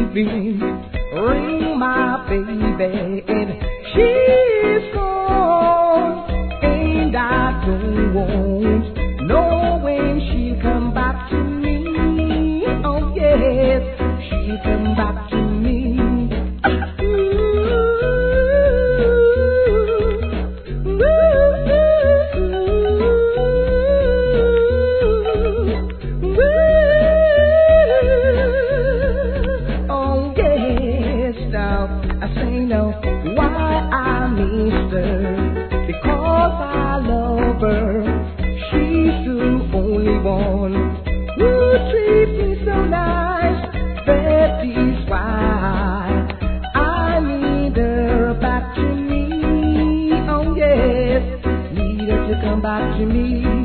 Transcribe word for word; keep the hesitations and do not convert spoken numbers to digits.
sleeping. Ring my baby and she's gone. And I don't want no when she'll come back to me. Oh yes, she'll come back to me. Back to me.